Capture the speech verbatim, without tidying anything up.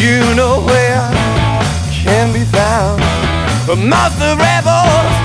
you know where can be found amongst the rebels.